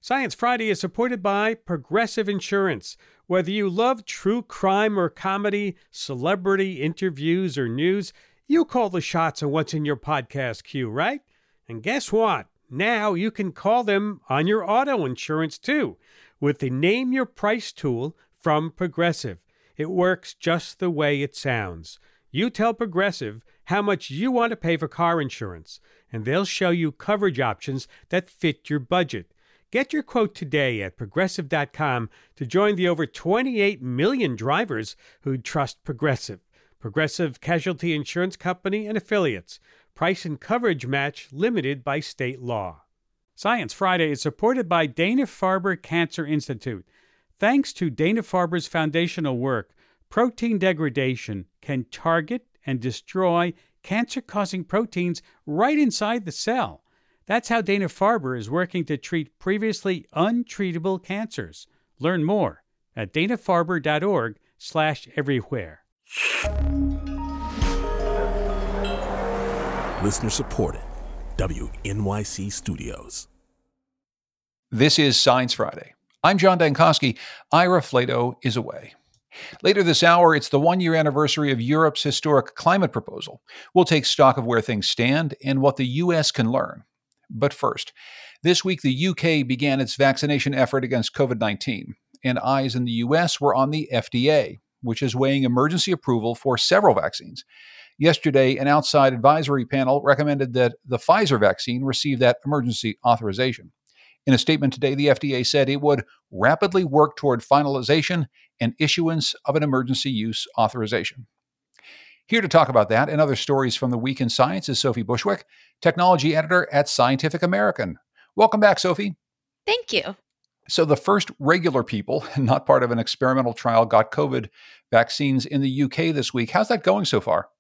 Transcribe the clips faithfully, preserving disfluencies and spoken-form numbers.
Science Friday is supported by Progressive Insurance. Whether you love true crime or comedy, celebrity interviews or news, you call the shots on what's in your podcast queue, right? And guess what? Now you can call them on your auto insurance too with the Name Your Price tool from Progressive. It works just the way it sounds. You tell Progressive how much you want to pay for car insurance, and they'll show you coverage options that fit your budget. Get your quote today at progressive dot com to join the over twenty-eight million drivers who trust Progressive. Progressive Casualty Insurance Company and Affiliates. Price and coverage match limited by state law. Science Friday is supported by Dana-Farber Cancer Institute. Thanks to Dana-Farber's foundational work, protein degradation can target and destroy cancer-causing proteins right inside the cell. That's how Dana-Farber is working to treat previously untreatable cancers. Learn more at dana-farber.org slash everywhere. Listener supported. W N Y C Studios. This is Science Friday. I'm John Dankosky. Ira Flato is away. Later this hour, it's the one-year anniversary of Europe's historic climate proposal. We'll take stock of where things stand and what the U S can learn. But first, this week the U K began its vaccination effort against covid nineteen, and eyes in the U S were on the F D A, which is weighing emergency approval for several vaccines. Yesterday, an outside advisory panel recommended that the Pfizer vaccine receive that emergency authorization. In a statement today, the F D A said it would rapidly work toward finalization and issuance of an emergency use authorization. Here to talk about that and other stories from the week in science is Sophie Bushwick, technology editor at Scientific American. Welcome back, Sophie. Thank you. So the first regular people, not part of an experimental trial, got COVID vaccines in the U K this week. How's that going so far?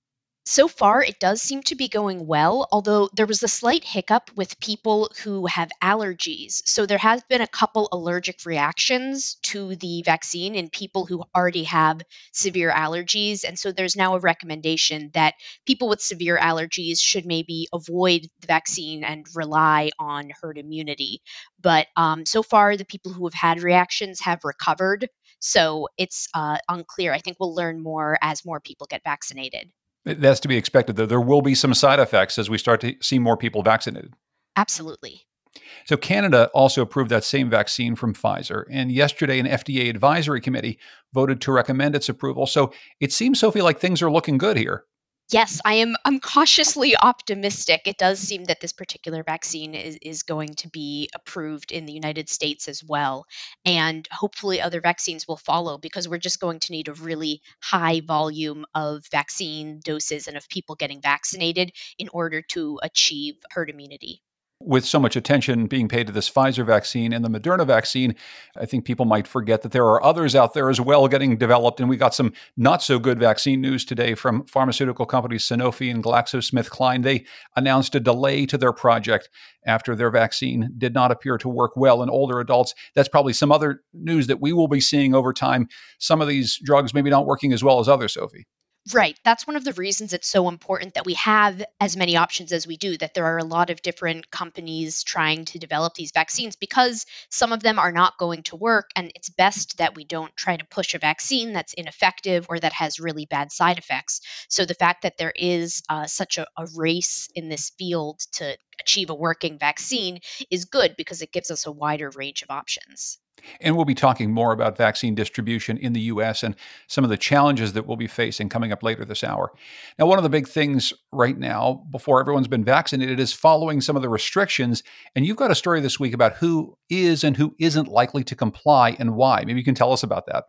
So far, it does seem to be going well, although there was a slight hiccup with people who have allergies. So there has been a couple allergic reactions to the vaccine in people who already have severe allergies. And so there's now a recommendation that people with severe allergies should maybe avoid the vaccine and rely on herd immunity. But um, so far, the people who have had reactions have recovered. So it's uh, unclear. I think we'll learn more as more people get vaccinated. That's to be expected, though. There will be some side effects as we start to see more people vaccinated. Absolutely. So Canada also approved that same vaccine from Pfizer. And yesterday, an F D A advisory committee voted to recommend its approval. So it seems, Sophie, like things are looking good here. Yes, I am I'm cautiously optimistic. It does seem that this particular vaccine is, is going to be approved in the United States as well. And hopefully other vaccines will follow because we're just going to need a really high volume of vaccine doses and of people getting vaccinated in order to achieve herd immunity. With so much attention being paid to this Pfizer vaccine and the Moderna vaccine, I think people might forget that there are others out there as well getting developed. And we got some not so good vaccine news today from pharmaceutical companies Sanofi and GlaxoSmithKline. They announced a delay to their project after their vaccine did not appear to work well in older adults. That's probably some other news that we will be seeing over time. Some of these drugs maybe not working as well as others, Sophie. Right. That's one of the reasons it's so important that we have as many options as we do, that there are a lot of different companies trying to develop these vaccines because some of them are not going to work. And it's best that we don't try to push a vaccine that's ineffective or that has really bad side effects. So the fact that there is uh, such a, a race in this field to achieve a working vaccine is good because it gives us a wider range of options. And we'll be talking more about vaccine distribution in the U S and some of the challenges that we'll be facing coming up later this hour. Now, one of the big things right now, before everyone's been vaccinated, is following some of the restrictions. And you've got a story this week about who is and who isn't likely to comply and why. Maybe you can tell us about that.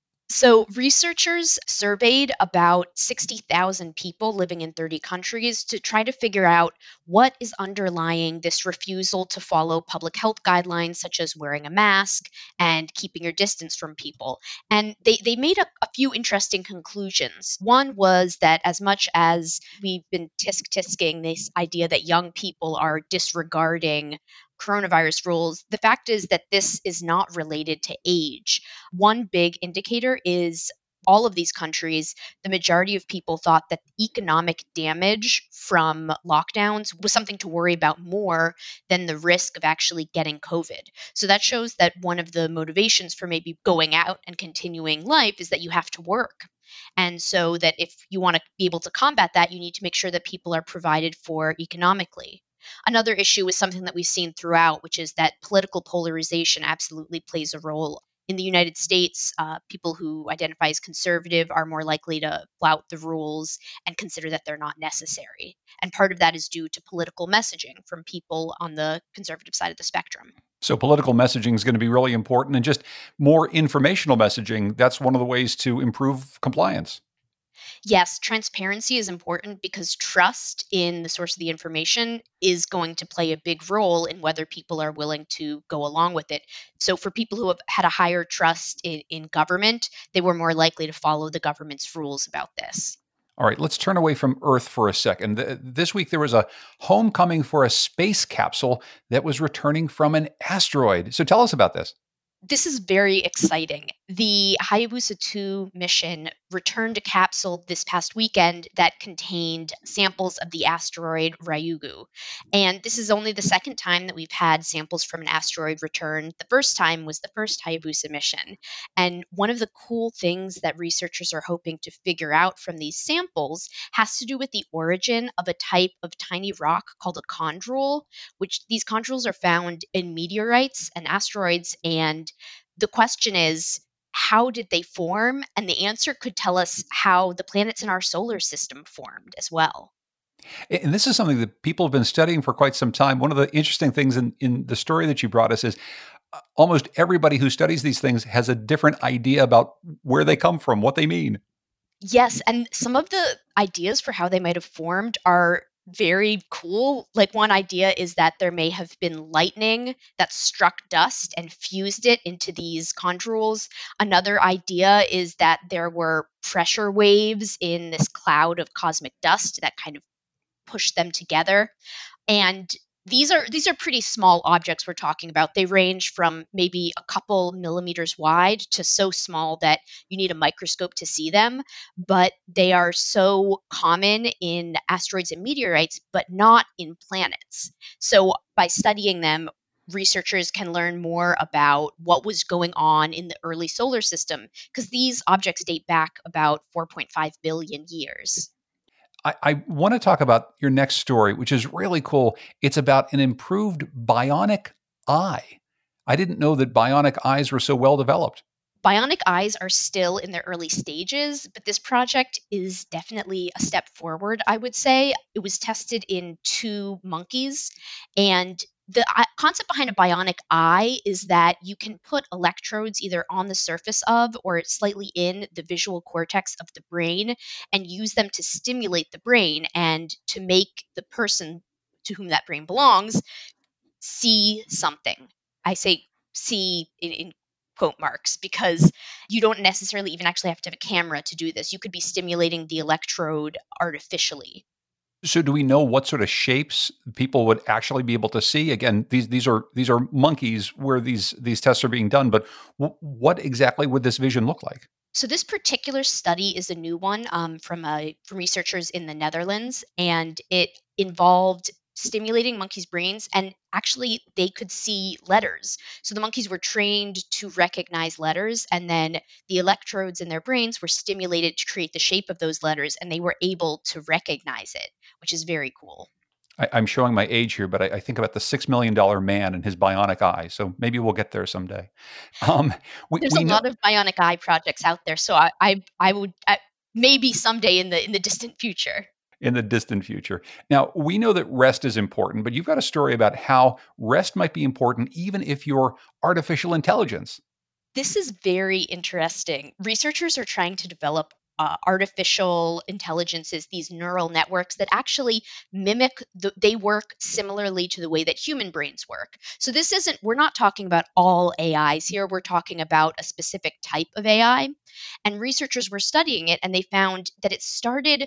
So researchers surveyed about sixty thousand people living in thirty countries to try to figure out what is underlying this refusal to follow public health guidelines, such as wearing a mask and keeping your distance from people. And they, they made a, a few interesting conclusions. One was that as much as we've been tisk-tisking this idea that young people are disregarding coronavirus rules, the fact is that this is not related to age. One big indicator is all of these countries, the majority of people thought that economic damage from lockdowns was something to worry about more than the risk of actually getting COVID. So that shows that one of the motivations for maybe going out and continuing life is that you have to work. And so that if you want to be able to combat that, you need to make sure that people are provided for economically. Another issue is something that we've seen throughout, which is that political polarization absolutely plays a role. In the United States, uh, people who identify as conservative are more likely to flout the rules and consider that they're not necessary. And part of that is due to political messaging from people on the conservative side of the spectrum. So political messaging is going to be really important, and just more informational messaging, that's one of the ways to improve compliance. Yes, transparency is important because trust in the source of the information is going to play a big role in whether people are willing to go along with it. So, for people who have had a higher trust in, in government, they were more likely to follow the government's rules about this. All right, let's turn away from Earth for a second. Th- This week, there was a homecoming for a space capsule that was returning from an asteroid. So tell us about this. This is very exciting. The Hayabusa two mission returned a capsule this past weekend that contained samples of the asteroid Ryugu. And this is only the second time that we've had samples from an asteroid return. The first time was the first Hayabusa mission. And one of the cool things that researchers are hoping to figure out from these samples has to do with the origin of a type of tiny rock called a chondrule, which these chondrules are found in meteorites and asteroids. And the question is, how did they form? And the answer could tell us how the planets in our solar system formed as well. And this is something that people have been studying for quite some time. One of the interesting things in, in the story that you brought us is uh, almost everybody who studies these things has a different idea about where they come from, what they mean. Yes, and some of the ideas for how they might have formed are very cool. Like, one idea is that there may have been lightning that struck dust and fused it into these chondrules. Another idea is that there were pressure waves in this cloud of cosmic dust that kind of pushed them together. And these are these are pretty small objects we're talking about. They range from maybe a couple millimeters wide to so small that you need a microscope to see them, but they are so common in asteroids and meteorites, but not in planets. So by studying them, researchers can learn more about what was going on in the early solar system, because these objects date back about four point five billion years. I, I want to talk about your next story, which is really cool. It's about an improved bionic eye. I didn't know that bionic eyes were so well developed. Bionic eyes are still in their early stages, but this project is definitely a step forward, I would say. It was tested in two monkeys, and the uh, concept behind a bionic eye is that you can put electrodes either on the surface of or slightly in the visual cortex of the brain and use them to stimulate the brain and to make the person to whom that brain belongs see something. I say see in, in quote marks because you don't necessarily even actually have to have a camera to do this. You could be stimulating the electrode artificially. So do we know what sort of shapes people would actually be able to see? Again, these these are these are monkeys where these these tests are being done, but w- what exactly would this vision look like? So this particular study is a new one um, from a, from researchers in the Netherlands, and it involved stimulating monkeys' brains, and actually they could see letters. So the monkeys were trained to recognize letters, and then the electrodes in their brains were stimulated to create the shape of those letters, and they were able to recognize it, which is very cool. I, I'm showing my age here, but I, I think about the six million dollar man and his bionic eye. So maybe we'll get there someday. Um, we, There's we a know, lot of bionic eye projects out there, so I I, I would I, maybe someday in the in the distant future. in the distant future. Now, we know that rest is important, but you've got a story about how rest might be important even if you're artificial intelligence. This is very interesting. Researchers are trying to develop uh, artificial intelligences, these neural networks that actually mimic, the, they work similarly to the way that human brains work. So this isn't, we're not talking about all A Is here, we're talking about a specific type of A I. And researchers were studying it and they found that it started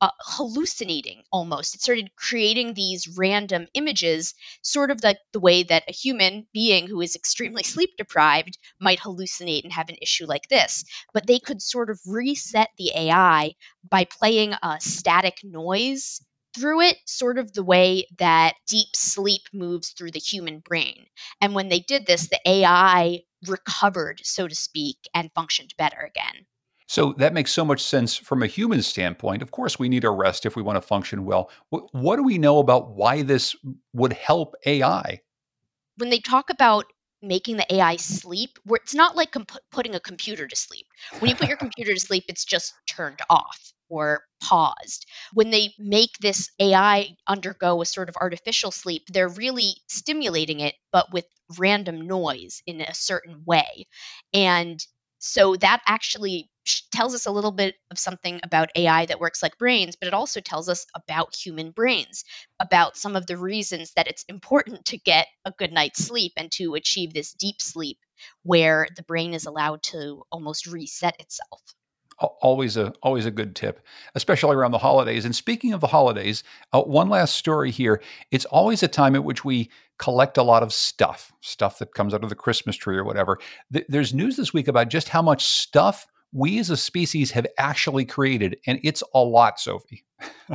uh, hallucinating almost. It started creating these random images, sort of like the way that a human being who is extremely sleep deprived might hallucinate and have an issue like this. But they could sort of reset the A I by playing a static noise through it, sort of the way that deep sleep moves through the human brain. And when they did this, the A I recovered, so to speak, and functioned better again. So that makes so much sense from a human standpoint. Of course, we need a rest if we want to function well. What, what do we know about why this would help A I? When they talk about making the A I sleep, where it's not like comp- putting a computer to sleep. When you put your computer to sleep, it's just turned off or paused. When they make this A I undergo a sort of artificial sleep, they're really stimulating it, but with random noise in a certain way. And so that actually tells us a little bit of something about A I that works like brains, but it also tells us about human brains, about some of the reasons that it's important to get a good night's sleep and to achieve this deep sleep where the brain is allowed to almost reset itself. Always a always a good tip, especially around the holidays. And speaking of the holidays, uh, one last story here. It's always a time at which we collect a lot of stuff, stuff that comes out of the Christmas tree or whatever. Th- there's news this week about just how much stuff we as a species have actually created, and it's a lot, Sophie.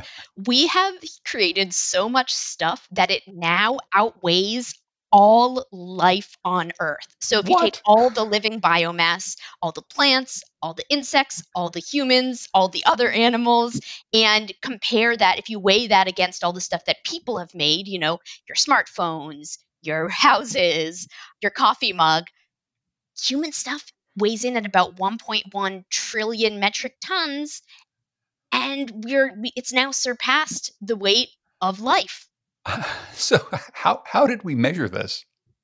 We have created so much stuff that it now outweighs all life on Earth. So if you What? take all the living biomass, all the plants, all the insects, all the humans, all the other animals, and compare that, if you weigh that against all the stuff that people have made, you know, your smartphones, your houses, your coffee mug, human stuff weighs in at about one point one trillion metric tons, and we're we, it's now surpassed the weight of life. So how how did we measure this?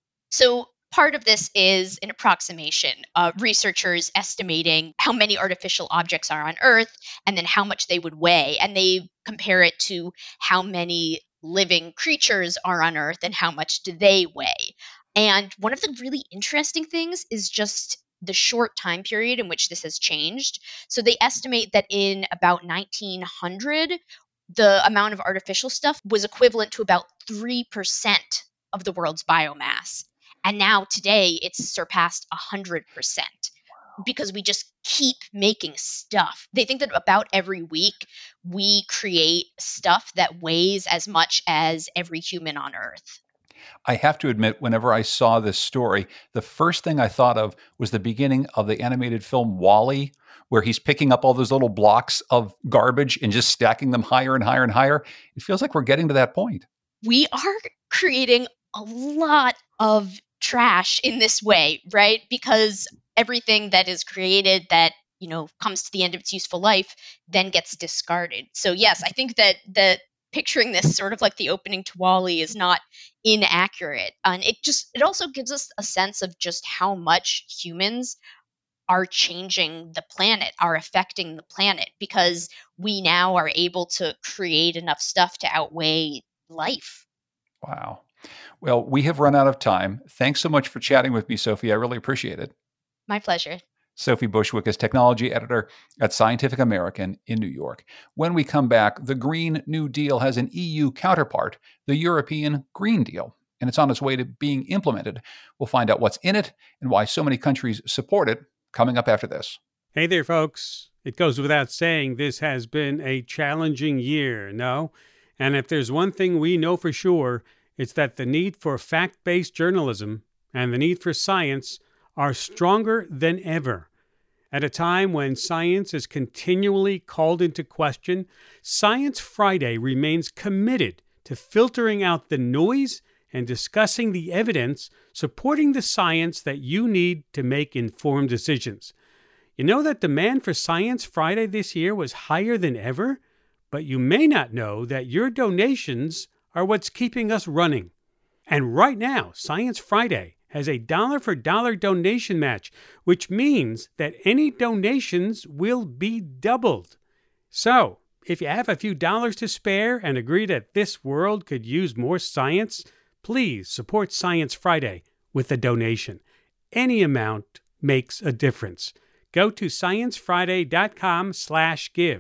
So part of this is an approximation. Uh, researchers estimating how many artificial objects are on Earth and then how much they would weigh, and they compare it to how many living creatures are on Earth and how much do they weigh. And one of the really interesting things is just the short time period in which this has changed. So they estimate that in about nineteen hundred, the amount of artificial stuff was equivalent to about three percent of the world's biomass. And now today it's surpassed one hundred percent because we just keep making stuff. They think that about every week we create stuff that weighs as much as every human on Earth. I have to admit, whenever I saw this story, the first thing I thought of was the beginning of the animated film WALL-E, where he's picking up all those little blocks of garbage and just stacking them higher and higher and higher. It feels like we're getting to that point. We are creating a lot of trash in this way, right? Because everything that is created that, you know, comes to the end of its useful life then gets discarded. So yes, I think that that picturing this sort of like the opening to WALL-E is not inaccurate. And it just it also gives us a sense of just how much humans are changing the planet, are affecting the planet, because we now are able to create enough stuff to outweigh life. Wow. Well, we have run out of time. Thanks so much for chatting with me, Sophie. I really appreciate it. My pleasure. Sophie Bushwick is technology editor at Scientific American in New York. When we come back, the Green New Deal has an E U counterpart, the European Green Deal, and it's on its way to being implemented. We'll find out what's in it and why so many countries support it coming up after this. Hey there, folks. It goes without saying this has been a challenging year, no? And if there's one thing we know for sure, it's that the need for fact-based journalism and the need for science are stronger than ever. At a time when science is continually called into question, Science Friday remains committed to filtering out the noise and discussing the evidence supporting the science that you need to make informed decisions. You know that demand for Science Friday this year was higher than ever, but you may not know that your donations are what's keeping us running. And right now, Science Friday has a dollar-for-dollar donation match, which means that any donations will be doubled. So, if you have a few dollars to spare and agree that this world could use more science, please support Science Friday with a donation. Any amount makes a difference. Go to sciencefriday.com slash give.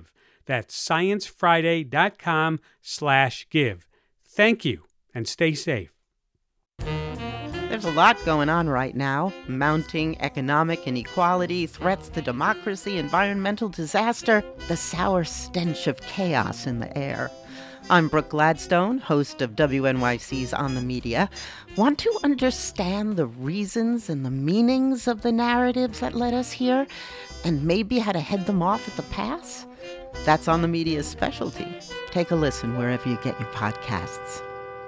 That's sciencefriday.com slash give. Thank you, and stay safe. There's a lot going on right now. Mounting economic inequality, threats to democracy, environmental disaster, the sour stench of chaos in the air. I'm Brooke Gladstone, host of W N Y C's On the Media. Want to understand the reasons and the meanings of the narratives that led us here, and maybe how to head them off at the pass? That's On the Media's specialty. Take a listen wherever you get your podcasts.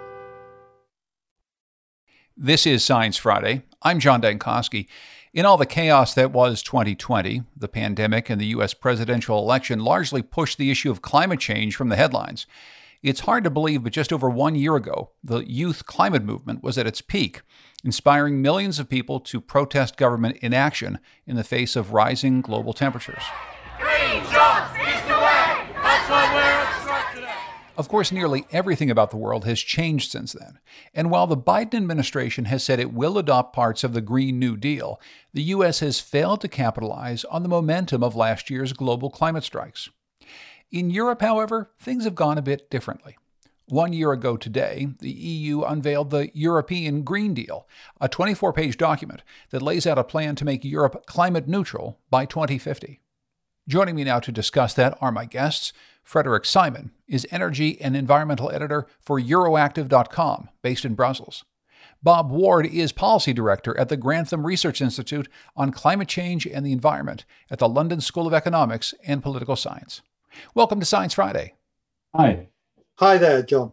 This is Science Friday. I'm John Dankosky. In all the chaos that was twenty twenty, the pandemic and the U S presidential election largely pushed the issue of climate change from the headlines. It's hard to believe, but just over one year ago, the youth climate movement was at its peak, inspiring millions of people to protest government inaction in the face of rising global temperatures. Green jobs is the way! That's what we're obstructed today! Of course, nearly everything about the world has changed since then. And while the Biden administration has said it will adopt parts of the Green New Deal, the U S has failed to capitalize on the momentum of last year's global climate strikes. In Europe, however, things have gone a bit differently. One year ago today, the E U unveiled the European Green Deal, a twenty-four page document that lays out a plan to make Europe climate neutral by twenty fifty. Joining me now to discuss that are my guests. Frederick Simon is energy and environmental editor for Euroactiv dot com, based in Brussels. Bob Ward is policy director at the Grantham Research Institute on Climate Change and the Environment at the London School of Economics and Political Science. Welcome to Science Friday. Hi. Hi there, John.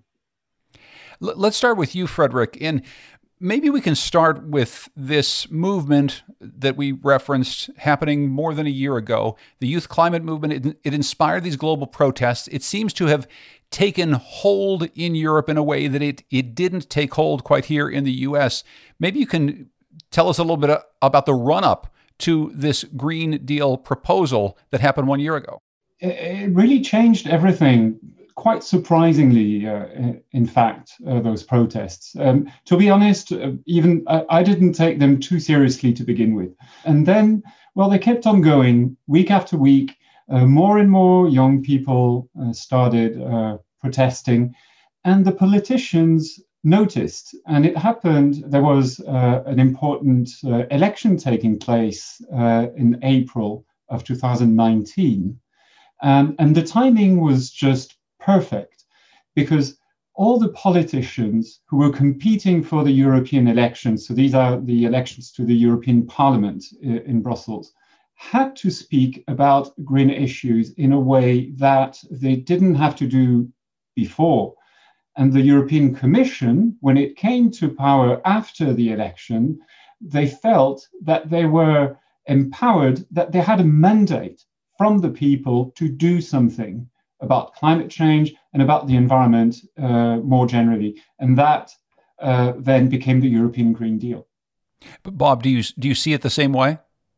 L- let's start with you, Frederick. And maybe we can start with this movement that we referenced happening more than a year ago, the youth climate movement. It, it inspired these global protests. It seems to have taken hold in Europe in a way that it, it didn't take hold quite here in the U S. Maybe you can tell us a little bit about the run-up to this Green Deal proposal that happened one year ago. It really changed everything. Quite surprisingly, uh, in fact, uh, those protests. Um, to be honest, uh, even I, I didn't take them too seriously to begin with. And then, well, they kept on going week after week. Uh, more and more young people uh, started uh, protesting, and the politicians noticed. And it happened, there was uh, an important uh, election taking place uh, in April of two thousand nineteen. Um, and the timing was just perfect, because all the politicians who were competing for the European elections, so these are the elections to the European Parliament in Brussels, had to speak about green issues in a way that they didn't have to do before. And the European Commission, when it came to power after the election, they felt that they were empowered, that they had a mandate from the people to do something about climate change and about the environment uh, more generally. And that uh, then became the European Green Deal. But Bob, do you do you see it the same way?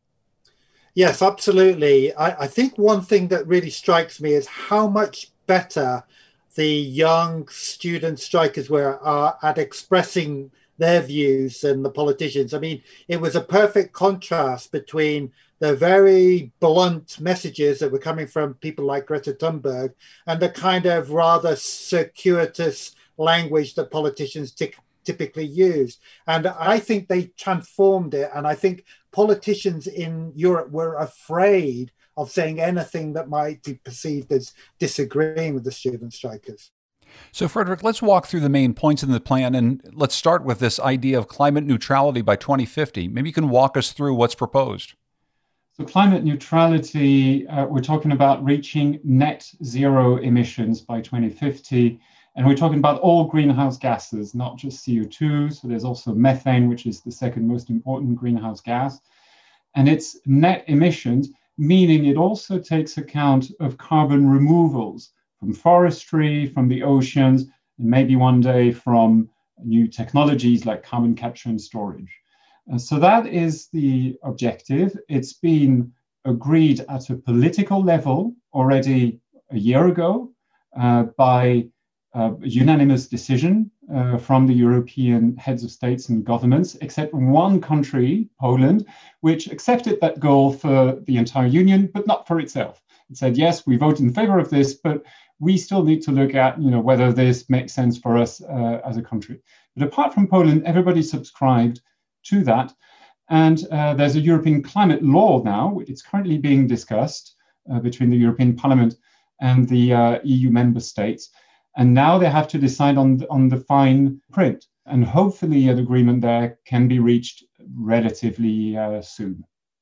Yes, absolutely. I, I think one thing that really strikes me is how much better the young student strikers were uh, at expressing their views than the politicians. I mean, it was a perfect contrast between the very blunt messages that were coming from people like Greta Thunberg and the kind of rather circuitous language that politicians t- typically use. And I think they transformed it. And I think politicians in Europe were afraid of saying anything that might be perceived as disagreeing with the student strikers. So, Frederick, let's walk through the main points in the plan, and let's start with this idea of climate neutrality by twenty fifty. Maybe you can walk us through what's proposed. So climate neutrality, uh, we're talking about reaching net zero emissions by twenty fifty. And we're talking about all greenhouse gases, not just C O two. So there's also methane, which is the second most important greenhouse gas. And it's net emissions, meaning it also takes account of carbon removals from forestry, from the oceans, and maybe one day from new technologies like carbon capture and storage. Uh, so that is the objective. It's been agreed at a political level already a year ago uh, by uh, a unanimous decision uh, from the European heads of states and governments, except one country, Poland, which accepted that goal for the entire union, but not for itself. and said, yes, we vote in favor of this, but we still need to look at, you know, whether this makes sense for us uh, as a country. But apart from Poland, everybody subscribed to that. And uh, there's a European climate law now. It's currently being discussed uh, between the European Parliament and the uh, E U member states. And now they have to decide on the, on the fine print. And hopefully an agreement there can be reached relatively uh, soon.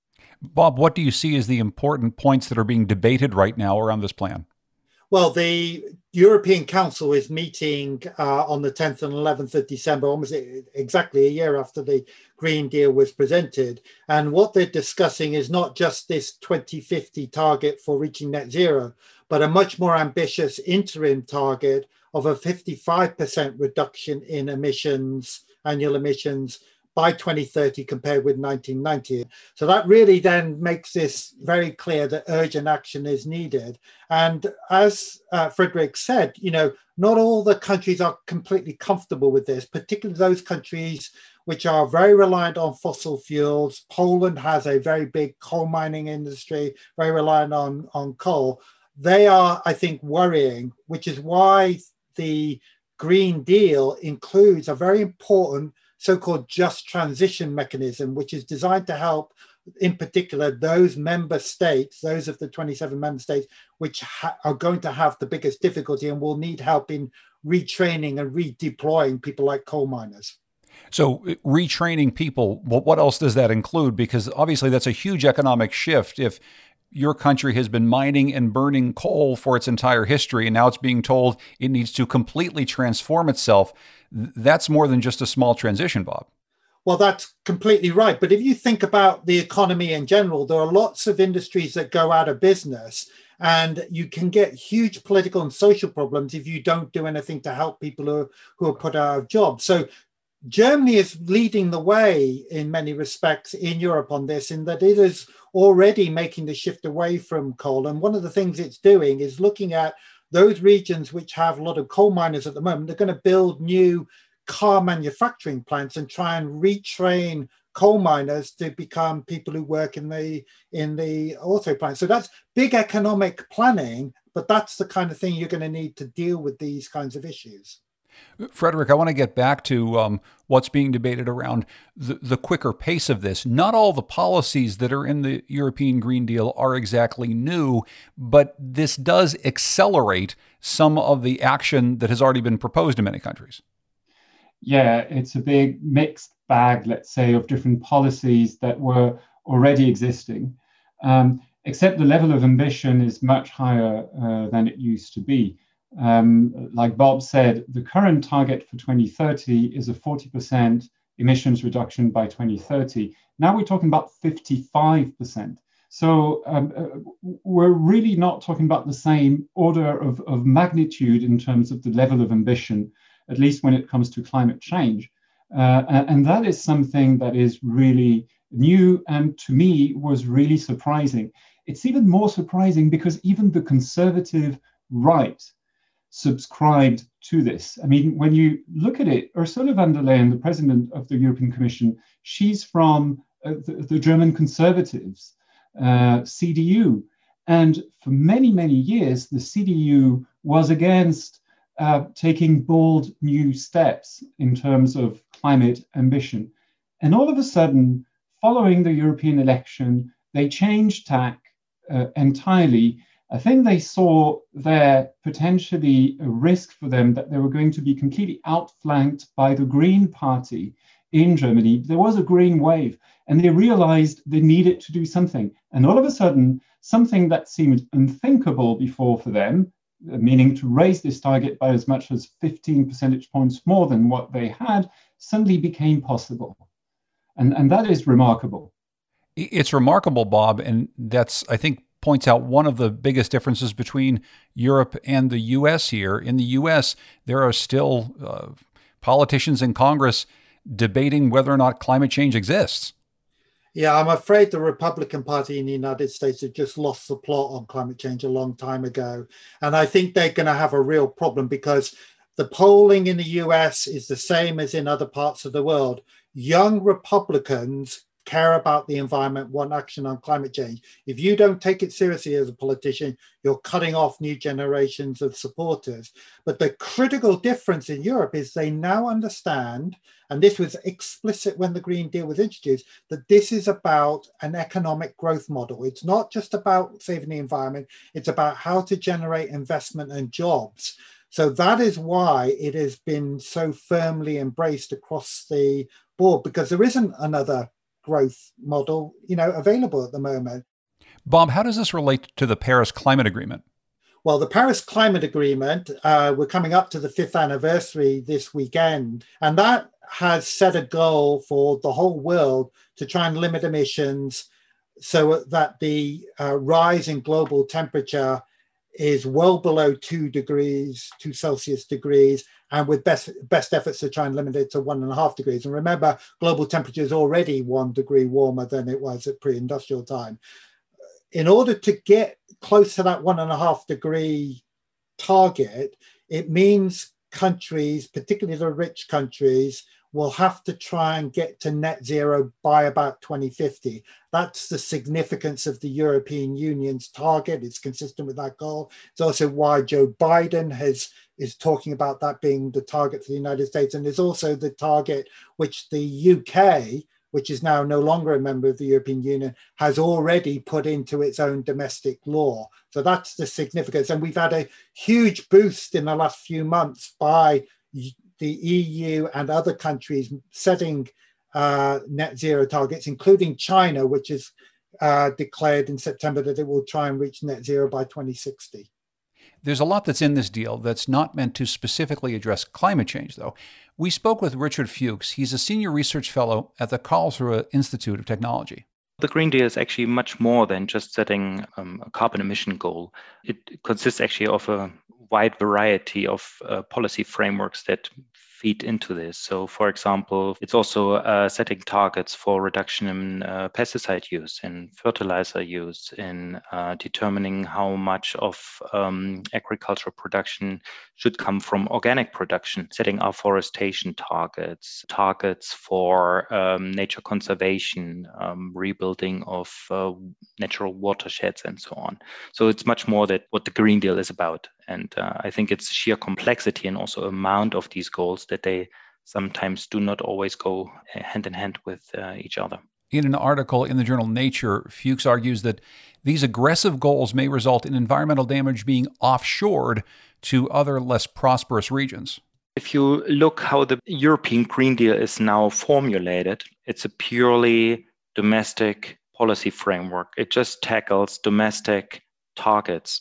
Bob, what do you see as the important points that are being debated right now around this plan? Well, the European Council is meeting uh, on the tenth and eleventh of December, almost exactly a year after the Green Deal was presented. And what they're discussing is not just this twenty fifty target for reaching net zero, but a much more ambitious interim target of a fifty-five percent reduction in emissions, annual emissions, by twenty thirty compared with nineteen ninety. So that really then makes this very clear that urgent action is needed. And as uh, Frederick said, you know, not all the countries are completely comfortable with this, particularly those countries which are very reliant on fossil fuels. Poland has a very big coal mining industry, very reliant on, on coal. They are, I think, worrying, which is why the Green Deal includes a very important so-called just transition mechanism, which is designed to help, in particular, those member states, those of the twenty-seven member states, which ha- are going to have the biggest difficulty and will need help in retraining and redeploying people like coal miners. So retraining people, what else does that include? Because obviously that's a huge economic shift. If your country has been mining and burning coal for its entire history, and now it's being told it needs to completely transform itself, that's more than just a small transition, Bob. Well, that's completely right. But if you think about the economy in general, there are lots of industries that go out of business, and you can get huge political and social problems if you don't do anything to help people who, who are put out of jobs. So Germany is leading the way in many respects in Europe on this, in that it is already making the shift away from coal. And one of the things it's doing is looking at those regions which have a lot of coal miners at the moment. They're going to build new car manufacturing plants and try and retrain coal miners to become people who work in the in the auto plants. So that's big economic planning, but that's the kind of thing you're going to need to deal with these kinds of issues. Frederick, I want to get back to um, what's being debated around the, the quicker pace of this. Not all the policies that are in the European Green Deal are exactly new, but this does accelerate some of the action that has already been proposed in many countries. Yeah, it's a big mixed bag, let's say, of different policies that were already existing, um, except the level of ambition is much higher uh, than it used to be. Um, like Bob said, the current target for twenty thirty is a forty percent emissions reduction by twenty thirty. Now we're talking about fifty-five percent. So um, uh, we're really not talking about the same order of, of magnitude in terms of the level of ambition, at least when it comes to climate change. Uh, and that is something that is really new and to me was really surprising. It's even more surprising because even the conservative right subscribed to this. I mean, when you look at it, Ursula von der Leyen, the president of the European Commission, she's from uh, the, the German conservatives, uh, C D U. And for many, many years, the C D U was against uh, taking bold new steps in terms of climate ambition. And all of a sudden, following the European election, they changed tack uh, entirely. I think they saw there potentially a risk for them that they were going to be completely outflanked by the Green Party in Germany. There was a green wave, and they realized they needed to do something. And all of a sudden, something that seemed unthinkable before for them, meaning to raise this target by as much as fifteen percentage points more than what they had, suddenly became possible. And, and that is remarkable. It's remarkable, Bob, and that's, I think, points out one of the biggest differences between Europe and the U S here. In the U S, there are still uh, politicians in Congress debating whether or not climate change exists. Yeah, I'm afraid the Republican Party in the United States have just lost the plot on climate change a long time ago. And I think they're going to have a real problem because the polling in the U S is the same as in other parts of the world. Young Republicans care about the environment, want action on climate change. If you don't take it seriously as a politician, you're cutting off new generations of supporters. But the critical difference in Europe is they now understand, and this was explicit when the Green Deal was introduced, that this is about an economic growth model. It's not just about saving the environment, it's about how to generate investment and jobs. So that is why it has been so firmly embraced across the board, because there isn't another growth model, you know, available at the moment. Bob, how does this relate to the Paris Climate Agreement? Well, the Paris Climate Agreement, uh, we're coming up to the fifth anniversary this weekend, and that has set a goal for the whole world to try and limit emissions so that the uh, rise in global temperature is well below two degrees, two Celsius degrees, and with best best efforts to try and limit it to one and a half degrees. And remember, global temperature is already one degree warmer than it was at pre-industrial time. In order to get close to that one and a half degree target, it means countries, particularly the rich countries, will have to try and get to net zero by about twenty fifty. That's the significance of the European Union's target. It's consistent with that goal. It's also why Joe Biden has is talking about that being the target for the United States. And there's also the target which the U K, which is now no longer a member of the European Union, has already put into its own domestic law. So that's the significance. And we've had a huge boost in the last few months by the E U and other countries setting uh, net zero targets, including China, which has uh, declared in September that it will try and reach net zero by twenty sixty. There's a lot that's in this deal that's not meant to specifically address climate change, though. We spoke with Richard Fuchs. He's a senior research fellow at the Karlsruhe Institute of Technology. The Green Deal is actually much more than just setting um, a carbon emission goal. It consists actually of a wide variety of uh, policy frameworks that feed into this. So, for example, it's also uh, setting targets for reduction in uh, pesticide use, in fertilizer use, in uh, determining how much of um, agricultural production should come from organic production, setting afforestation targets, targets for um, nature conservation, um, rebuilding of uh, natural watersheds, and so on. So it's much more that what the Green Deal is about. And uh, I think it's sheer complexity and also amount of these goals that they sometimes do not always go hand in hand with uh, each other. In an article in the journal Nature, Fuchs argues that these aggressive goals may result in environmental damage being offshored to other less prosperous regions. If you look how the European Green Deal is now formulated, it's a purely domestic policy framework. It just tackles domestic targets.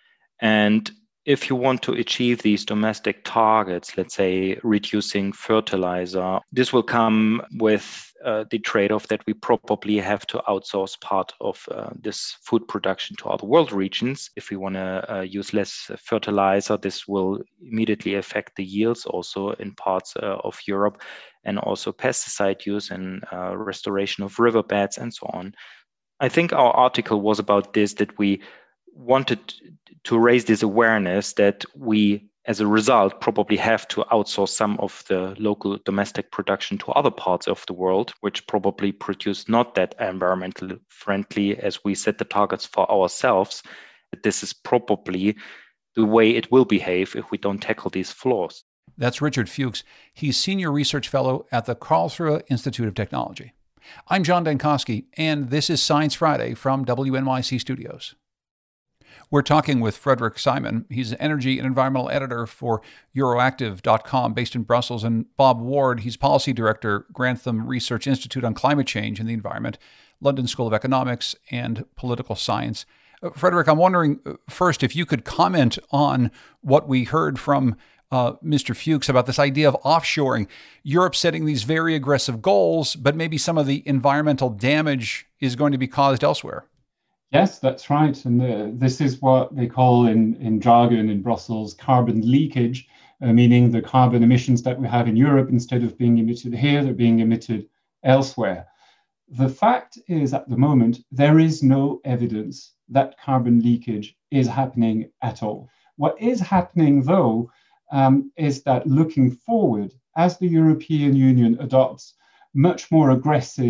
And if you want to achieve these domestic targets, let's say reducing fertilizer, this will come with uh, the trade-off that we probably have to outsource part of uh, this food production to other world regions. If we want to uh, use less fertilizer, this will immediately affect the yields also in parts uh, of Europe, and also pesticide use and uh, restoration of riverbeds and so on. I think our article was about this, that we wanted to raise this awareness that we, as a result, probably have to outsource some of the local domestic production to other parts of the world, which probably produce not that environmentally friendly as we set the targets for ourselves. This is probably the way it will behave if we don't tackle these flaws. That's Richard Fuchs. He's Senior Research Fellow at the Karlsruhe Institute of Technology. I'm John Dankosky, and this is Science Friday from W N Y C Studios. We're talking with Frederick Simon. He's an energy and environmental editor for Euroactiv dot com based in Brussels, and Bob Ward, he's policy director, Grantham Research Institute on Climate Change and the Environment, London School of Economics and Political Science. Uh, Frederick, I'm wondering uh, first if you could comment on what we heard from uh, Mister Fuchs about this idea of offshoring. Europe setting these very aggressive goals, but maybe some of the environmental damage is going to be caused elsewhere. Yes, that's right. And uh, this is what they call in, in jargon in Brussels carbon leakage, uh, meaning the carbon emissions that we have in Europe, instead of being emitted here, they're being emitted elsewhere. The fact is, at the moment, there is no evidence that carbon leakage is happening at all. What is happening, though, um, is that looking forward, as the European Union adopts much more aggressive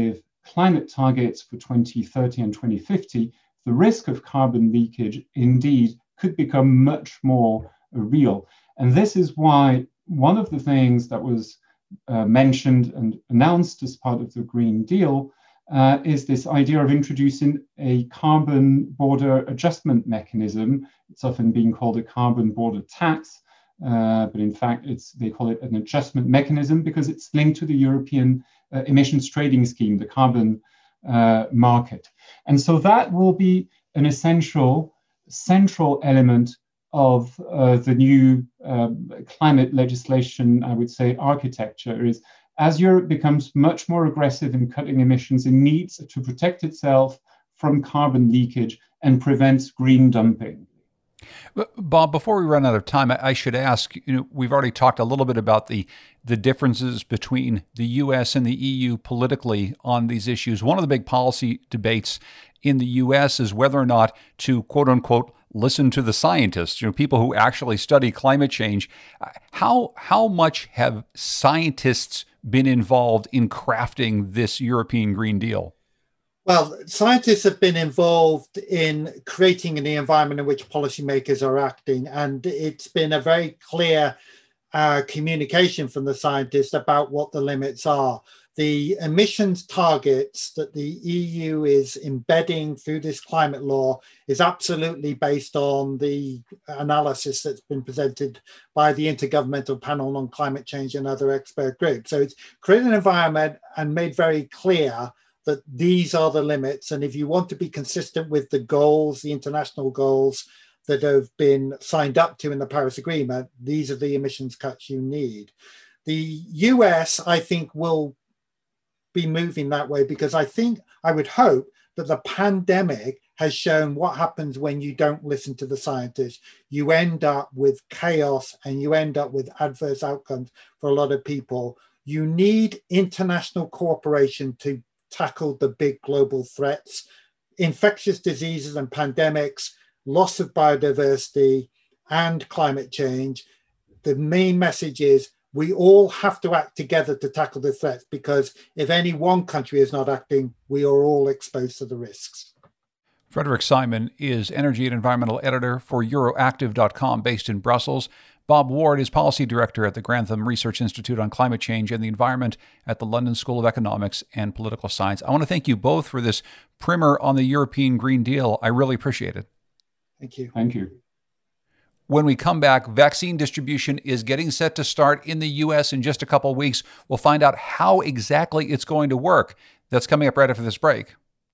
climate targets for twenty thirty and twenty fifty, the risk of carbon leakage indeed could become much more real. And this is why one of the things that was uh, mentioned and announced as part of the Green Deal uh, is this idea of introducing a carbon border adjustment mechanism. It's often being called a carbon border tax, uh, but in fact, it's they call it an adjustment mechanism because it's linked to the European uh, emissions trading scheme, the carbon uh, market. And so that will be an essential, central element of uh, the new uh, climate legislation, I would say, architecture is as Europe becomes much more aggressive in cutting emissions, it needs to protect itself from carbon leakage and prevent green dumping. Bob, before we run out of time, I should ask, you know, we've already talked a little bit about the the differences between the U S and the E U politically on these issues. One of the big policy debates in the U S is whether or not to, quote unquote, listen to the scientists, you know, people who actually study climate change. How how much have scientists been involved in crafting this European Green Deal? Well, scientists have been involved in creating the environment in which policymakers are acting, and it's been a very clear uh, communication from the scientists about what the limits are. The emissions targets that the E U is embedding through this climate law is absolutely based on the analysis that's been presented by the Intergovernmental Panel on Climate Change and other expert groups. So it's created an environment and made very clear that these are the limits. And if you want to be consistent with the goals, the international goals that have been signed up to in the Paris Agreement, these are the emissions cuts you need. The U S, I think, will be moving that way because I think, I would hope that the pandemic has shown what happens when you don't listen to the scientists. You end up with chaos and you end up with adverse outcomes for a lot of people. You need international cooperation to tackle the big global threats, infectious diseases and pandemics, loss of biodiversity, and climate change. The main message is we all have to act together to tackle the threats, because if any one country is not acting, we are all exposed to the risks. Frederick Simon is Energy and Environmental Editor for Euroactiv dot com, based in Brussels. Bob Ward is Policy Director at the Grantham Research Institute on Climate Change and the Environment at the London School of Economics and Political Science. I want to thank you both for this primer on the European Green Deal. I really appreciate it. Thank you. Thank you. When we come back, vaccine distribution is getting set to start in the U S in just a couple of weeks. We'll find out how exactly it's going to work. That's coming up right after this break.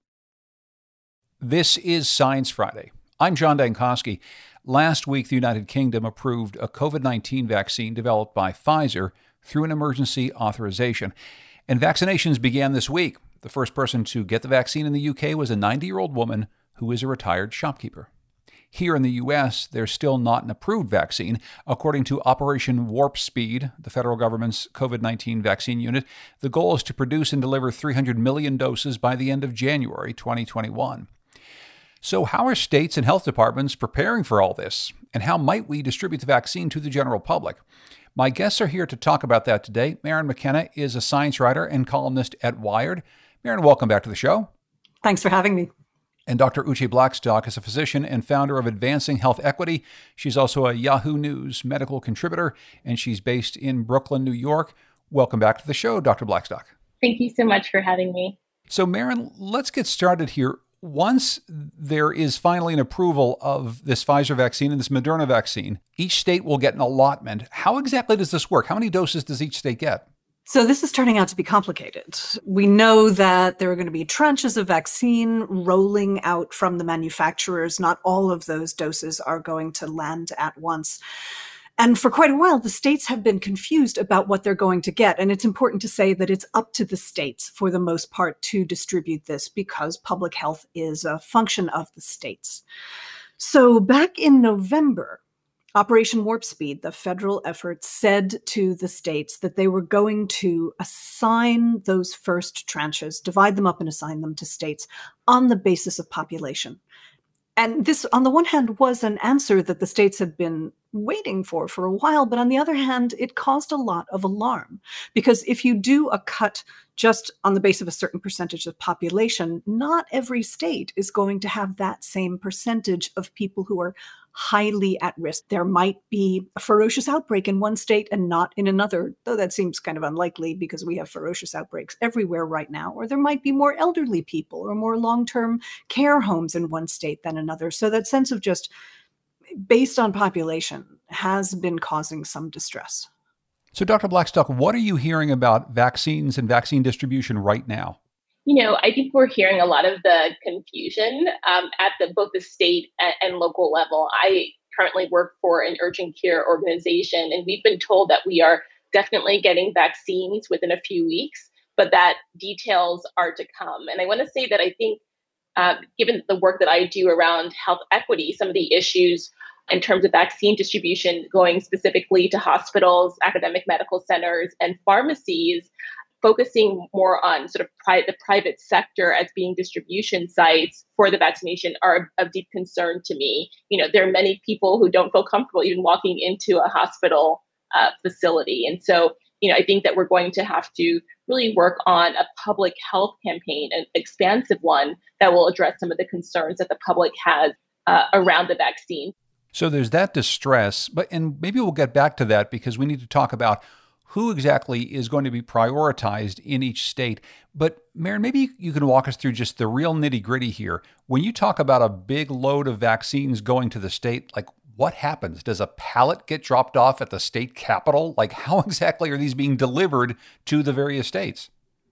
This is Science Friday. I'm John Dankosky. Last week, the United Kingdom approved a COVID nineteen vaccine developed by Pfizer through an emergency authorization. And vaccinations began this week. The first person to get the vaccine in the U K was a ninety-year-old woman who is a retired shopkeeper. Here in the U S, there's still not an approved vaccine. According to Operation Warp Speed, the federal government's COVID nineteen vaccine unit, the goal is to produce and deliver three hundred million doses by the end of January twenty twenty-one. So how are states and health departments preparing for all this? And how might we distribute the vaccine to the general public? My guests are here to talk about that today. Maren McKenna is a science writer and columnist at Wired. Maren, welcome back to the show. Thanks for having me. And Doctor Uche Blackstock is a physician and founder of Advancing Health Equity. She's also a Yahoo News medical contributor, and she's based in Brooklyn, New York. Welcome back to the show, Doctor Blackstock. Thank you so much for having me. So, Maren, let's get started here. Once there is finally an approval of this Pfizer vaccine and this Moderna vaccine, each state will get an allotment. How exactly does this work? How many doses does each state get? So this is turning out to be complicated. We know that there are going to be tranches of vaccine rolling out from the manufacturers. Not all of those doses are going to land at once. And for quite a while, the states have been confused about what they're going to get. And it's important to say that it's up to the states, for the most part, to distribute this, because public health is a function of the states. So back in November, Operation Warp Speed, the federal effort, said to the states that they were going to assign those first tranches, divide them up and assign them to states on the basis of population. And this, on the one hand, was an answer that the states had been waiting for for a while, but on the other hand, it caused a lot of alarm. Because if you do a cut just on the base of a certain percentage of population, not every state is going to have that same percentage of people who are highly at risk. There might be a ferocious outbreak in one state and not in another, though that seems kind of unlikely because we have ferocious outbreaks everywhere right now. Or there might be more elderly people or more long-term care homes in one state than another. So that sense of just based on population has been causing some distress. So, Doctor Blackstock, what are you hearing about vaccines and vaccine distribution right now? You know, I think we're hearing a lot of the confusion um, at the both the state and, and local level. I currently work for an urgent care organization, and we've been told that we are definitely getting vaccines within a few weeks, but that details are to come. And I want to say that I think, uh, given the work that I do around health equity, some of the issues in terms of vaccine distribution going specifically to hospitals, academic medical centers, and pharmacies, focusing more on sort of pri- the private sector as being distribution sites for the vaccination are of deep concern to me. You know, there are many people who don't feel comfortable even walking into a hospital uh, facility. And so, you know, I think that we're going to have to really work on a public health campaign, an expansive one that will address some of the concerns that the public has uh, around the vaccine. So there's that distress, but and maybe we'll get back to that because we need to talk about who exactly is going to be prioritized in each state. But Maren, maybe you can walk us through just the real nitty gritty here. When you talk about a big load of vaccines going to the state, like what happens? Does a pallet get dropped off at the state capitol? Like how exactly are these being delivered to the various states?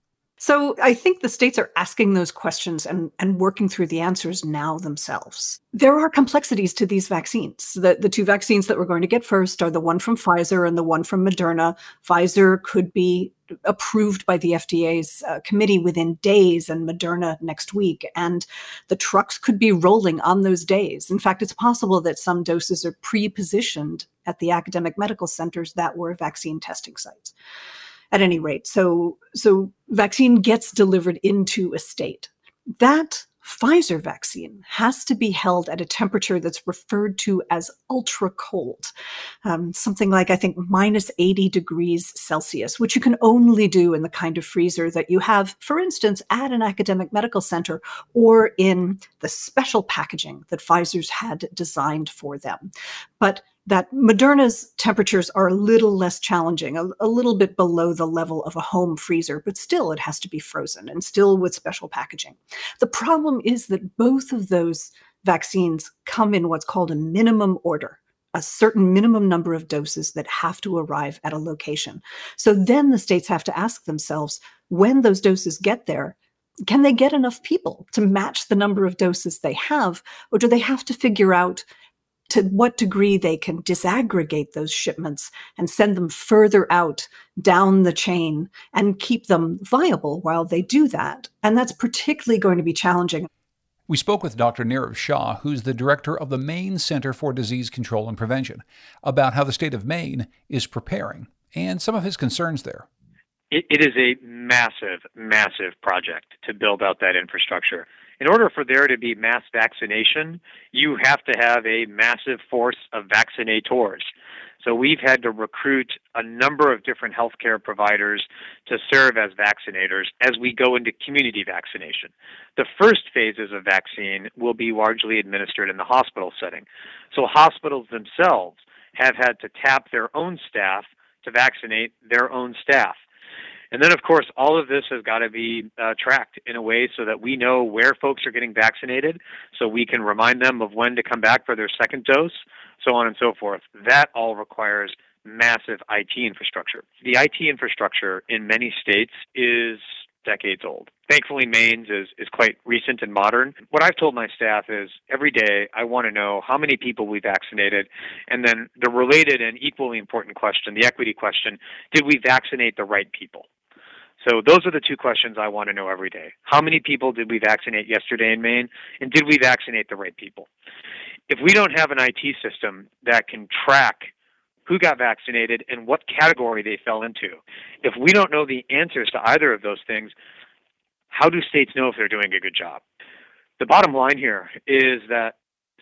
So I think the states are asking those questions and, and working through the answers now themselves. There are complexities to these vaccines. The, the two vaccines that we're going to get first are the one from Pfizer and the one from Moderna. Pfizer could be approved by the F D A's uh, committee within days and Moderna next week. And the trucks could be rolling on those days. In fact, it's possible that some doses are pre-positioned at the academic medical centers that were vaccine testing sites. At any rate, so so vaccine gets delivered into a state. That Pfizer vaccine has to be held at a temperature that's referred to as ultra cold, um, something like, I think, minus eighty degrees Celsius, which you can only do in the kind of freezer that you have, for instance, at an academic medical center or in the special packaging that Pfizer's had designed for them. But that Moderna's temperatures are a little less challenging, a, a little bit below the level of a home freezer, but still it has to be frozen and still with special packaging. The problem is that both of those vaccines come in what's called a minimum order, a certain minimum number of doses that have to arrive at a location. So then the states have to ask themselves, when those doses get there, can they get enough people to match the number of doses they have, or do they have to figure out to what degree they can disaggregate those shipments and send them further out down the chain and keep them viable while they do that? And that's particularly going to be challenging. We spoke with Doctor Nirav Shah, who's the director of the Maine Center for Disease Control and Prevention, about how the state of Maine is preparing and some of his concerns there. It, it is a massive, massive project to build out that infrastructure. In order for there to be mass vaccination, you have to have a massive force of vaccinators. So we've had to recruit a number of different healthcare providers to serve as vaccinators as we go into community vaccination. The first phases of vaccine will be largely administered in the hospital setting. So hospitals themselves have had to tap their own staff to vaccinate their own staff. And then, of course, all of this has got to be uh, tracked in a way so that we know where folks are getting vaccinated, so we can remind them of when to come back for their second dose, so on and so forth. That all requires massive I T infrastructure. The I T infrastructure in many states is decades old. Thankfully, Maine's is, is quite recent and modern. What I've told my staff is every day I want to know how many people we vaccinated, and then the related and equally important question, the equity question, did we vaccinate the right people? So those are the two questions I want to know every day. How many people did we vaccinate yesterday in Maine, and did we vaccinate the right people? If we don't have an I T system that can track who got vaccinated and what category they fell into, if we don't know the answers to either of those things, how do states know if they're doing a good job? The bottom line here is that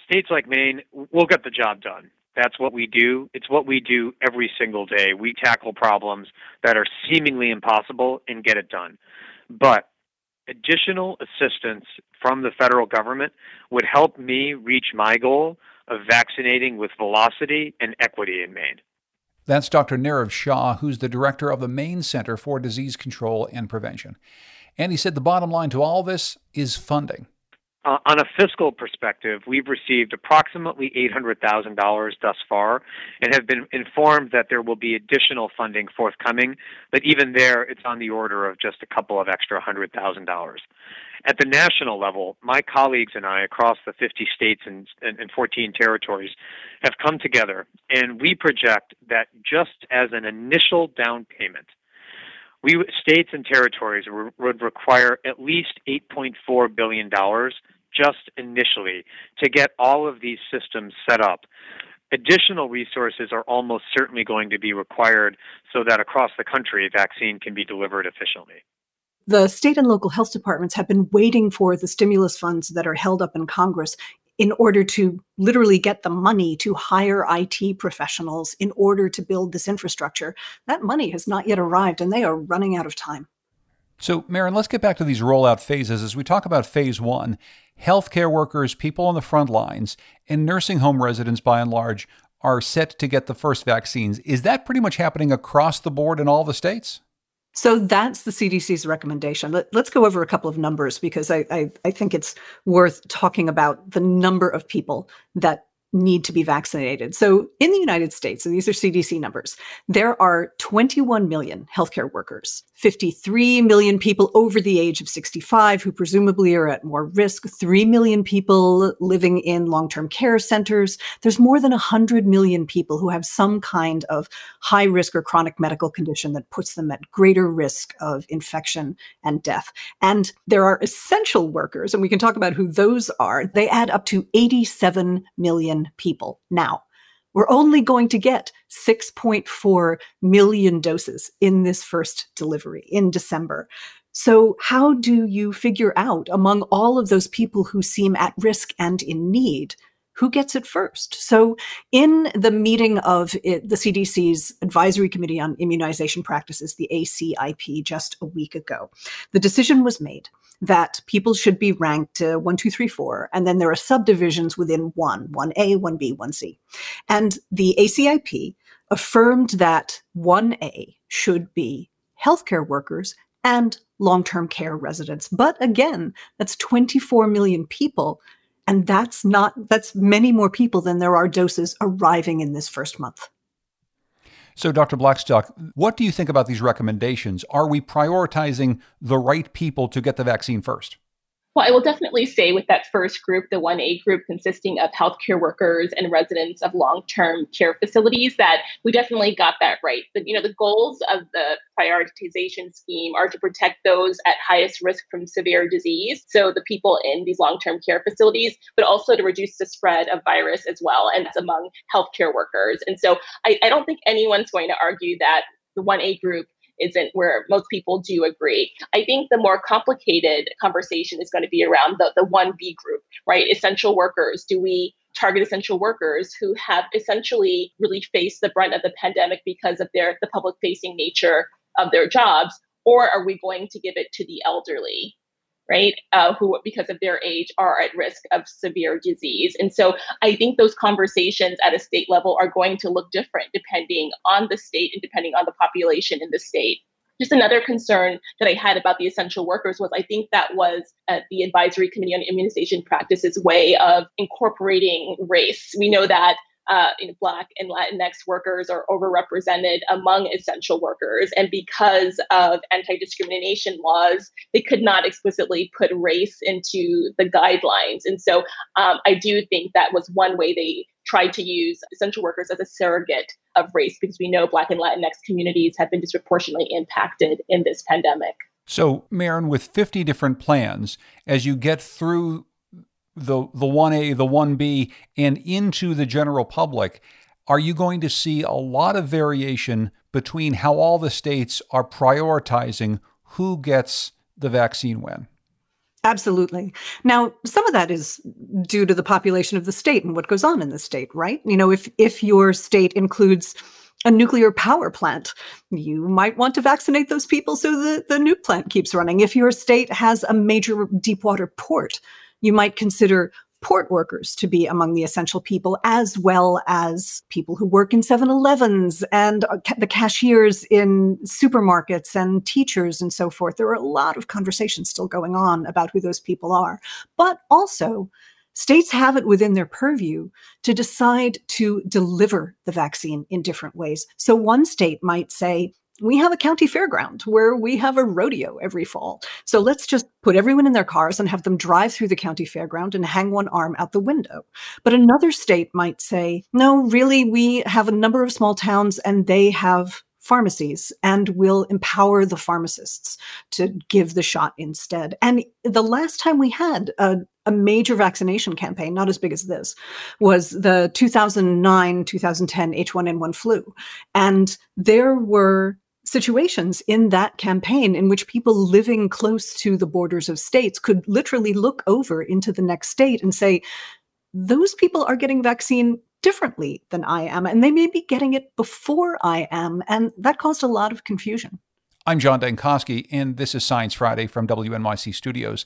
states like Maine will get the job done. That's what we do. It's what we do every single day. We tackle problems that are seemingly impossible and get it done. But additional assistance from the federal government would help me reach my goal of vaccinating with velocity and equity in Maine. That's Doctor Nirav Shah, who's the director of the Maine Center for Disease Control and Prevention. And he said the bottom line to all this is funding. Uh, on a fiscal perspective, we've received approximately eight hundred thousand dollars thus far and have been informed that there will be additional funding forthcoming, but even there, it's on the order of just a couple of extra one hundred thousand dollars. At the national level, my colleagues and I across the fifty states and, and, and fourteen territories have come together, and we project that just as an initial down payment, we states and territories re- would require at least eight point four billion dollars just initially to get all of these systems set up. Additional resources are almost certainly going to be required so that across the country, vaccine can be delivered efficiently. The state and local health departments have been waiting for the stimulus funds that are held up in Congress in order to literally get the money to hire I T professionals in order to build this infrastructure. That money has not yet arrived, and they are running out of time. So, Maren, let's get back to these rollout phases. As we talk about phase one, healthcare workers, people on the front lines, and nursing home residents, by and large, are set to get the first vaccines. Is that pretty much happening across the board in all the states? So that's the C D C's recommendation. Let, let's go over a couple of numbers because I, I, I think it's worth talking about the number of people that need to be vaccinated. So in the United States, and these are C D C numbers, there are twenty-one million healthcare workers, fifty-three million people over the age of sixty-five who presumably are at more risk, three million people living in long-term care centers. There's more than one hundred million people who have some kind of high risk or chronic medical condition that puts them at greater risk of infection and death. And there are essential workers, and we can talk about who those are. They add up to eighty-seven million people. Now, we're only going to get six point four million doses in this first delivery in December. So how do you figure out among all of those people who seem at risk and in need, who gets it first? So in the meeting of it, the C D C's Advisory Committee on Immunization Practices, the A C I P, just a week ago, the decision was made that people should be ranked uh, one, two, three, four, and then there are subdivisions within one, one A, one B, one C. And the A C I P affirmed that one A should be healthcare workers and long-term care residents. But again, that's twenty-four million people. And that's not, that's many more people than there are doses arriving in this first month. So, Doctor Blackstock, what do you think about these recommendations? Are we prioritizing the right people to get the vaccine first? Well, I will definitely say with that first group, the one A group consisting of healthcare workers and residents of long-term care facilities, that we definitely got that right. The, you know, the goals of the prioritization scheme are to protect those at highest risk from severe disease, so the people in these long-term care facilities, but also to reduce the spread of virus as well, and that's among healthcare workers. And so I, I don't think anyone's going to argue that the one A group isn't where most people do agree. I think the more complicated conversation is going to be around the, the one B group, right? Essential workers. Do we target essential workers who have essentially really faced the brunt of the pandemic because of their the public facing nature of their jobs? Or are we going to give it to the elderly, right? Uh, who, because of their age, are at risk of severe disease. And so I think those conversations at a state level are going to look different depending on the state and depending on the population in the state. Just another concern that I had about the essential workers was I think that was uh, the Advisory Committee on Immunization Practices' way of incorporating race. We know that Uh, you know, Black and Latinx workers are overrepresented among essential workers. And because of anti-discrimination laws, they could not explicitly put race into the guidelines. And so um, I do think that was one way they tried to use essential workers as a surrogate of race, because we know Black and Latinx communities have been disproportionately impacted in this pandemic. So, Maren, with fifty different plans, as you get through the the one A, the one B, and into the general public, are you going to see a lot of variation between how all the states are prioritizing who gets the vaccine when? Absolutely. Now, some of that is due to the population of the state and what goes on in the state, right? You know, if if your state includes a nuclear power plant, you might want to vaccinate those people so the, the nuke plant keeps running. If your state has a major deep water port, you might consider port workers to be among the essential people, as well as people who work in seven elevens and the cashiers in supermarkets and teachers and so forth. There are a lot of conversations still going on about who those people are. But also, states have it within their purview to decide to deliver the vaccine in different ways. So one state might say, we have a county fairground where we have a rodeo every fall. So let's just put everyone in their cars and have them drive through the county fairground and hang one arm out the window. But another state might say, no, really, we have a number of small towns and they have pharmacies and will empower the pharmacists to give the shot instead. And the last time we had a, a major vaccination campaign, not as big as this, was the two thousand nine, two thousand ten H one N one flu. And there were situations in that campaign in which people living close to the borders of states could literally look over into the next state and say, those people are getting vaccine differently than I am, and they may be getting it before I am, and that caused a lot of confusion. I'm John Dankosky, and this is Science Friday from W N Y C Studios.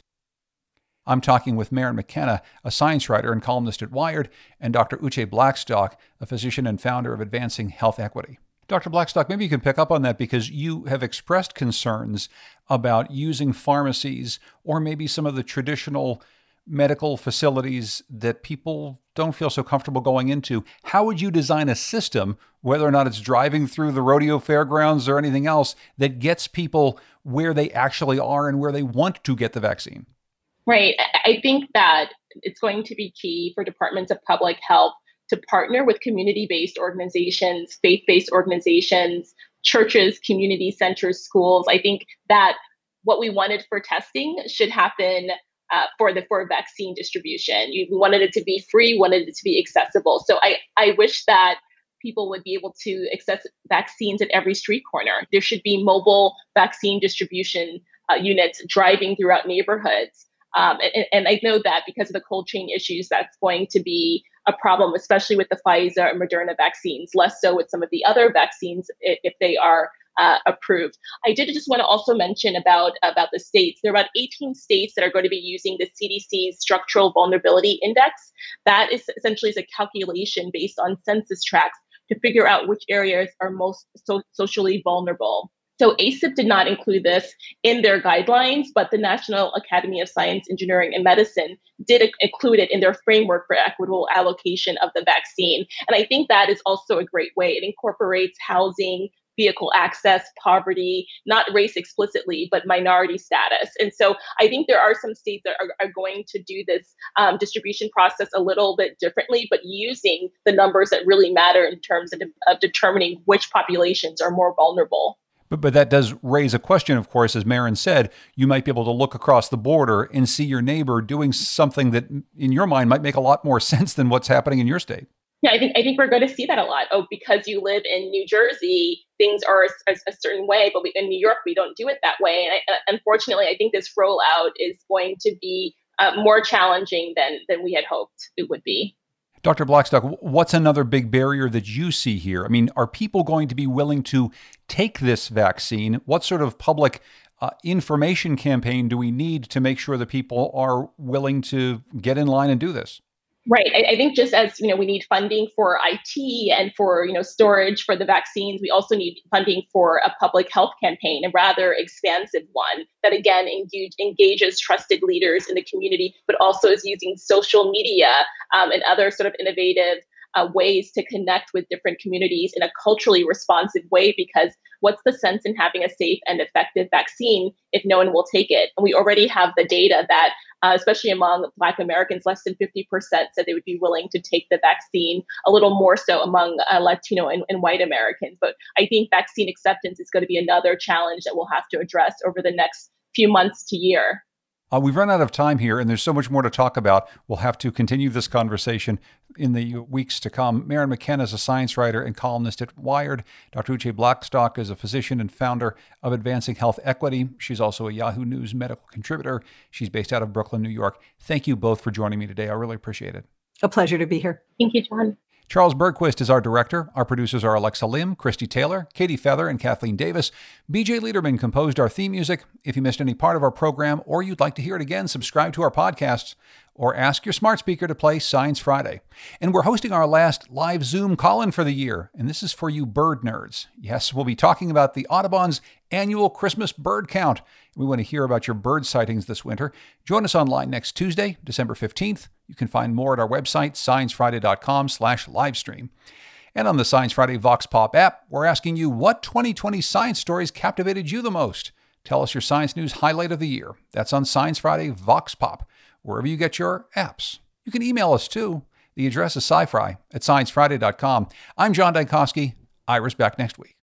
I'm talking with Maren McKenna, a science writer and columnist at Wired, and Doctor Uche Blackstock, a physician and founder of Advancing Health Equity. Doctor Blackstock, maybe you can pick up on that because you have expressed concerns about using pharmacies or maybe some of the traditional medical facilities that people don't feel so comfortable going into. How would you design a system, whether or not it's driving through the rodeo fairgrounds or anything else, that gets people where they actually are and where they want to get the vaccine? Right. I think that it's going to be key for departments of public health to partner with community-based organizations, faith-based organizations, churches, community centers, schools. I think that what we wanted for testing should happen uh, for the for vaccine distribution. You wanted it to be free, wanted it to be accessible. So I, I wish that people would be able to access vaccines at every street corner. There should be mobile vaccine distribution uh, units driving throughout neighborhoods. Um, and, and I know that because of the cold chain issues, that's going to be a problem, especially with the Pfizer and Moderna vaccines, less so with some of the other vaccines if, if they are uh, approved. I did just want to also mention about, about the states. There are about eighteen states that are going to be using the C D C's Structural Vulnerability Index. That is essentially is a calculation based on census tracts to figure out which areas are most so- socially vulnerable. So A C I P did not include this in their guidelines, but the National Academy of Science, Engineering, and Medicine did include it in their framework for equitable allocation of the vaccine. And I think that is also a great way. It incorporates housing, vehicle access, poverty, not race explicitly, but minority status. And so I think there are some states that are, are going to do this um, distribution process a little bit differently, but using the numbers that really matter in terms of, of determining which populations are more vulnerable. But, but that does raise a question, of course, as Maren said. You might be able to look across the border and see your neighbor doing something that in your mind might make a lot more sense than what's happening in your state. Yeah, I think I think we're going to see that a lot. Oh, because you live in New Jersey, things are a, a certain way, but we, in New York, we don't do it that way. And I, unfortunately, I think this rollout is going to be uh, more challenging than than we had hoped it would be. Doctor Blackstock, what's another big barrier that you see here? I mean, are people going to be willing to take this vaccine? What sort of public uh, information campaign do we need to make sure that people are willing to get in line and do this? Right. I, I think just as, you know, we need funding for I T and for, you know, storage for the vaccines, we also need funding for a public health campaign, a rather expansive one that, again, engage, engages trusted leaders in the community, but also is using social media um, and other sort of innovative uh, ways to connect with different communities in a culturally responsive way, because what's the sense in having a safe and effective vaccine if no one will take it? And we already have the data that, uh, especially among Black Americans, less than fifty percent said they would be willing to take the vaccine, a little more so among uh, Latino and, and white Americans. But I think vaccine acceptance is going to be another challenge that we'll have to address over the next few months to year. Uh, we've run out of time here, and there's so much more to talk about. We'll have to continue this conversation in the weeks to come. Maren McKenna is a science writer and columnist at Wired. Doctor Uche Blackstock is a physician and founder of Advancing Health Equity. She's also a Yahoo News medical contributor. She's based out of Brooklyn, New York. Thank you both for joining me today. I really appreciate it. A pleasure to be here. Thank you, John. Charles Bergquist is our director. Our producers are Alexa Lim, Christy Taylor, Katie Feather, and Kathleen Davis. B J Liederman composed our theme music. If you missed any part of our program or you'd like to hear it again, subscribe to our podcasts or ask your smart speaker to play Science Friday. And we're hosting our last live Zoom call-in for the year, and this is for you bird nerds. Yes, we'll be talking about the Audubon's annual Christmas bird count. We want to hear about your bird sightings this winter. Join us online next Tuesday, December fifteenth. You can find more at our website, sciencefriday.com slash livestream. And on the Science Friday Vox Pop app, we're asking you what twenty twenty science stories captivated you the most. Tell us your science news highlight of the year. That's on Science Friday Vox Pop, wherever you get your apps. You can email us too. The address is sci-fi at sciencefriday dot com. I'm John Dankosky. Ira's back next week.